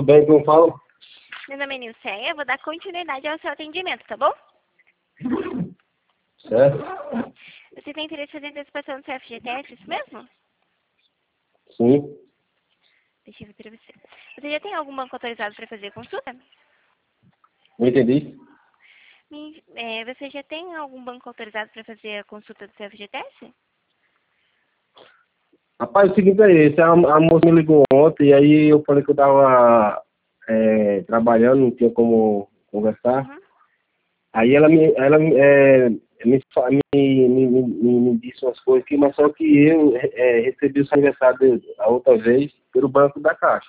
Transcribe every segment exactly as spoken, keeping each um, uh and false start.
tudo bem? Como falo? Meu nome é Nilceia, eu vou dar continuidade ao seu atendimento, tá bom? Certo? Você tem interesse em fazer antecipação do seu F G T S, isso mesmo? Sim. Deixa eu ver pra você. Você já tem algum banco autorizado para fazer a consulta? Não entendi? Me- é, você já tem algum banco autorizado para fazer a consulta do seu F G T S? Rapaz, o seguinte é esse, a, a moça me ligou ontem e aí eu falei que eu tava é, trabalhando, não tinha como conversar. Uhum. Aí ela me, ela, me, é, me, fa- me, me, me, me- me disse umas coisas aqui, mas só que eu é, recebi o seu aniversário de- a outra vez pelo banco da Caixa.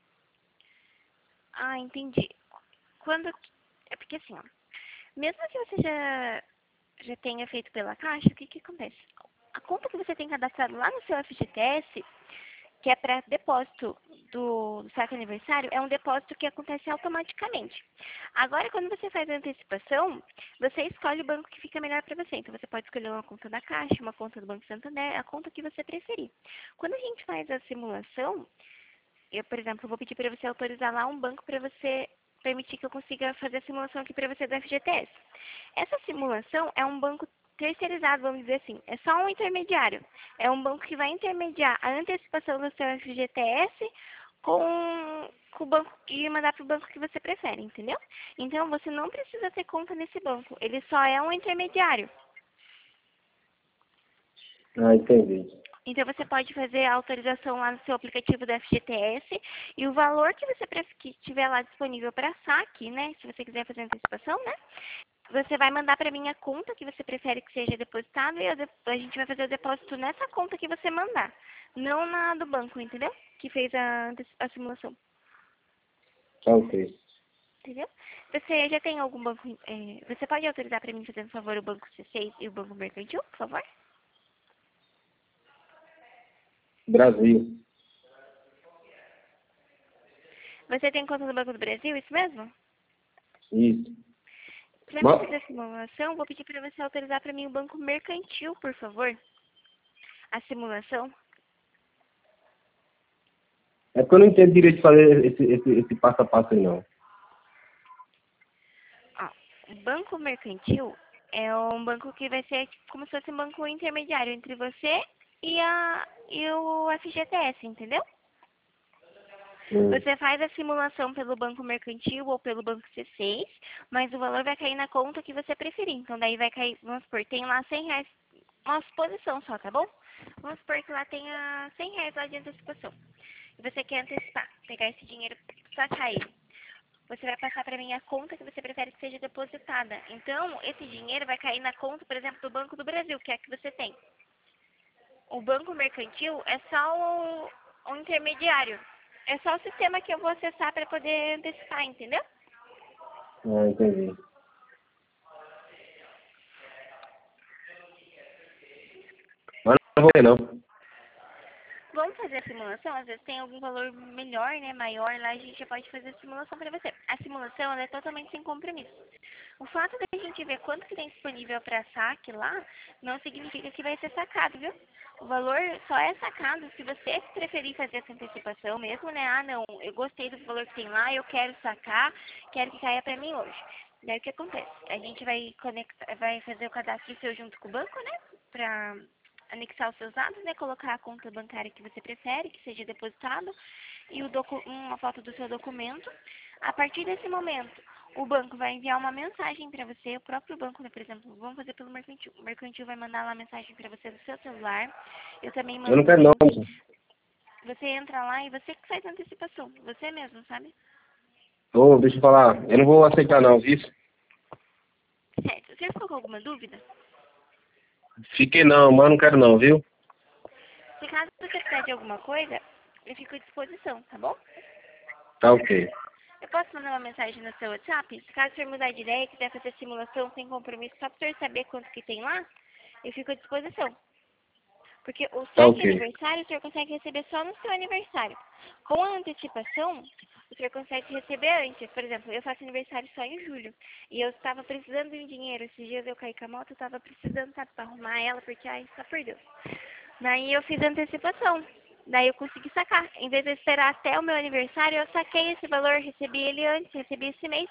Ah, entendi. Quando... É porque assim, ó, mesmo que você já, já tenha feito pela Caixa, o que que acontece? A conta que você tem cadastrado lá no seu F G T S, que é para depósito do, do saque aniversário, é um depósito que acontece automaticamente. Agora, quando você faz a antecipação, você escolhe o banco que fica melhor para você. Então, você pode escolher uma conta da Caixa, uma conta do Banco Santander, a conta que você preferir. Quando a gente faz a simulação, eu, por exemplo, vou pedir para você autorizar lá um banco para você permitir que eu consiga fazer a simulação aqui para você do F G T S. Essa simulação é um banco terceirizado, vamos dizer assim. É só um intermediário. É um banco que vai intermediar a antecipação do seu F G T S com, com o banco e mandar para o banco que você prefere, entendeu? Então, você não precisa ter conta nesse banco. Ele só é um intermediário. Ah, entendi. Então, você pode fazer a autorização lá no seu aplicativo do F G T S e o valor que você pref- que tiver lá disponível para saque, né? Se você quiser fazer antecipação, né? Você vai mandar para mim a conta que você prefere que seja depositado e eu de- a gente vai fazer o depósito nessa conta que você mandar. Não na do banco, entendeu? Que fez a, anteci- a simulação. Tá ok. Entendeu? Você já tem algum banco... eh, você pode autorizar para mim, fazendo favor, o Banco C seis e o Banco Mercantil, por favor? Brasil. Você tem conta no Banco do Brasil, isso mesmo? Isso. Para mim Mas, fazer a simulação, vou pedir para você autorizar para mim o Banco Mercantil, por favor. A simulação. é porque eu não entendo direito de fazer esse, esse, esse passo a passo aí, não. Ó, o Banco Mercantil é um banco que vai ser como se fosse um banco intermediário entre você e, a, e o F G T S, entendeu? Hum. Você faz a simulação pelo Banco Mercantil ou pelo Banco C seis, mas o valor vai cair na conta que você preferir. Então, daí vai cair, vamos supor, tem lá cem reais, uma suposição só, tá bom? Vamos supor que lá tenha cem reais lá de antecipação. E você quer antecipar, pegar esse dinheiro, sacar ele. Você vai passar para mim a conta que você prefere que seja depositada. Então, esse dinheiro vai cair na conta, por exemplo, do Banco do Brasil, que é a que você tem. O Banco Mercantil é só o, o intermediário. É só o sistema que eu vou acessar para poder antecipar, entendeu? Ah, entendi. Mas não vou ver, não. Vamos fazer a simulação, às vezes tem algum valor melhor, né, maior, lá a gente já pode fazer a simulação para você. A simulação, ela é totalmente sem compromisso. O fato de a gente ver quanto que tem disponível para saque lá, não significa que vai ser sacado, viu? O valor só é sacado se você preferir fazer essa antecipação mesmo, né? Ah, não, eu gostei do valor que tem lá, eu quero sacar, quero que caia para mim hoje. Daí o que acontece? A gente vai conectar, vai fazer o cadastro seu junto com o banco, né? Pra anexar os seus dados, né? Colocar a conta bancária que você prefere, que seja depositado, e o docu uma foto do seu documento. A partir desse momento, o banco vai enviar uma mensagem para você, o próprio banco, né, por exemplo, vamos fazer pelo Mercantil. O Mercantil vai mandar lá a mensagem para você no seu celular. Eu também Eu não mando quero, um não. link. Você entra lá e você que faz a antecipação. Você mesmo, sabe? Ô, deixa eu falar. Eu não vou aceitar, não, viu? Certo. Você ficou com alguma dúvida? Fiquei não, mas não quero, não, viu? Se caso você precisar de alguma coisa, eu fico à disposição, tá bom? Tá ok. Eu posso mandar uma mensagem no seu WhatsApp? Se caso o senhor mudar de ideia e quiser fazer simulação sem compromisso, só para o senhor saber quanto que tem lá, eu fico à disposição. Porque o Tá saque ok. aniversário o senhor consegue receber só no seu aniversário. Com a antecipação, o senhor consegue receber antes. Por exemplo, eu faço aniversário só em julho. E eu estava precisando de dinheiro. Esses dias eu caí com a moto, eu estava precisando, sabe, para arrumar ela, porque, ai, só por Deus. Daí eu fiz a antecipação. Daí eu consegui sacar. Em vez de eu esperar até o meu aniversário, eu saquei esse valor, recebi ele antes, recebi esse mês.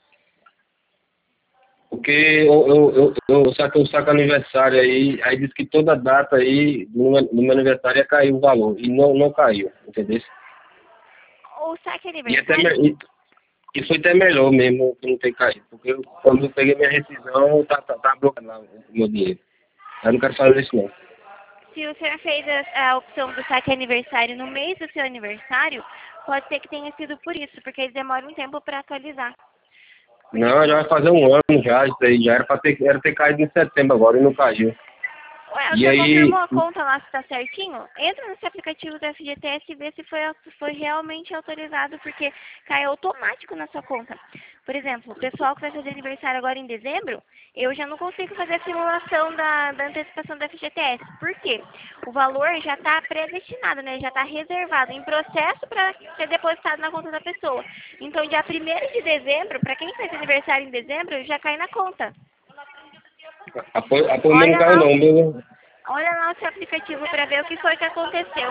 Porque eu, eu, eu, eu saco, eu saco aniversário aí, aí diz que toda data aí, no, meu- no meu aniversário ia cair o valor. E não, não caiu, entendeu? O saque E, até, aniversário, me- e, e foi até melhor mesmo que não ter caído. Porque eu, quando eu peguei minha rescisão, tá, tá, tá bloqueado lá o meu dinheiro. Eu não quero fazer isso não. se o senhor fez a, a opção do saque aniversário no mês do seu aniversário, pode ser que tenha sido por isso, porque eles demoram um tempo para atualizar. Não, já vai fazer um ano já, isso aí. Já era pra ter, era ter caído em setembro agora e não caiu. Ué, E você aí, confirmou a conta lá se tá certinho? Entra nesse aplicativo do F G T S e vê se foi, foi realmente autorizado, porque cai automático na sua conta. Por exemplo, o pessoal que vai fazer aniversário agora em dezembro, eu já não consigo fazer a simulação da, da antecipação do F G T S. Por quê? O valor já está predestinado, né? Já está reservado em processo para ser depositado na conta da pessoa. Então, dia primeiro de dezembro, para quem fez aniversário em dezembro, já cai na conta. a Pô- a Pô não Olha caiu lá, não, meu. olha lá o seu aplicativo para ver o que foi que aconteceu.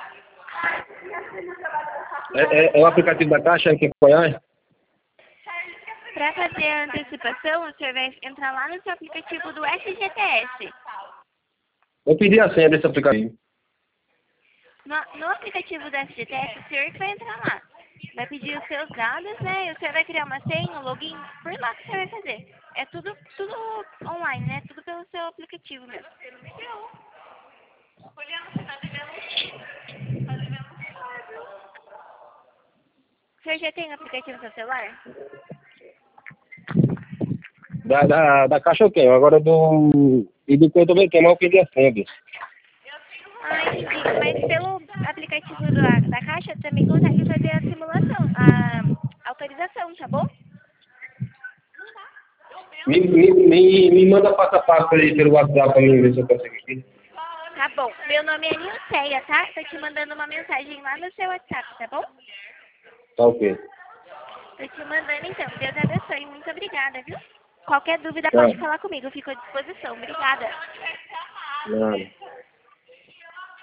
É, é, é o aplicativo da Caixa que conhece? Para fazer a antecipação, o senhor vai entrar lá no seu aplicativo do F G T S. Eu pedi a senha desse aplicativo. No, no aplicativo do F G T S, o senhor que vai entrar lá. Vai pedir os seus dados, né? E o senhor vai criar uma senha, um login, por lá que o senhor vai fazer. É tudo, tudo online, né? Tudo pelo seu aplicativo mesmo. O senhor já tem o aplicativo no seu celular? Da, da, da Caixa eu tenho, agora do... E do que eu também tenho, mas eu pedi a senha dele. Ah, entendi. Mas pelo aplicativo da, da Caixa também consegue fazer a simulação, a autorização, tá bom? Me, me, me, me manda passo a passo aí pelo WhatsApp pra mim ver se eu consigo aqui. Tá bom. Meu nome é Nilceia, tá? Tô te mandando uma mensagem lá no seu WhatsApp, tá bom? Tá ok. Tô te mandando então. Deus abençoe. Muito obrigada, viu? Qualquer dúvida Tá. pode falar comigo. Eu fico à disposição. Obrigada. Nada.